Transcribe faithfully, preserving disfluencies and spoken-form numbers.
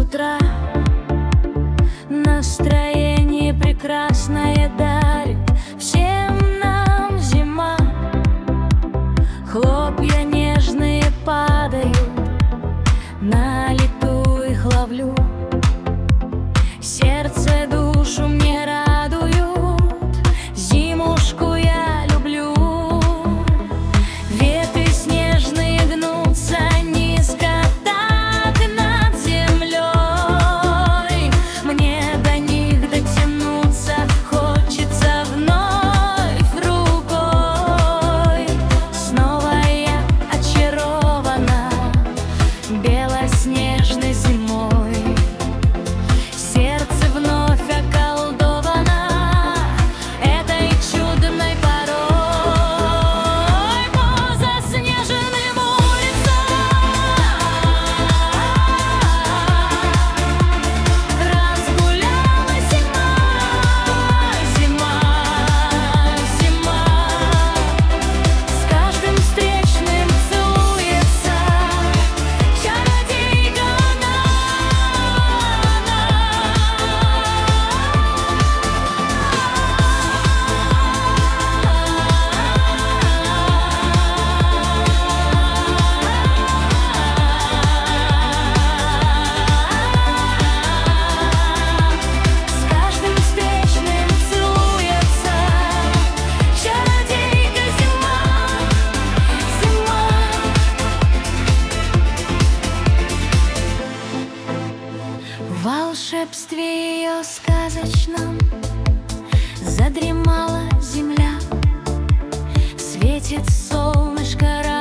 утра. Настроение прекрасное дарит всем нам зима. Хлопья нежные падают, на лету их ловлю. Сердце душу мне радуют, зимушку я люблю. Ветви снежные гнутся низко так над землей. Мне до них дотянуться хочется вновь рукой. Снова я очарована белоснежной зимой. Сердце вновь околдовано этой чудной порой. По заснеженным улицам разгулялась зима, зима, зима. С каждым встречным целуется чародейка она, она. С каждым встречным целуется чародейка зима, зима. В волшебстве ее сказочном задремала земля. Светит солнышко.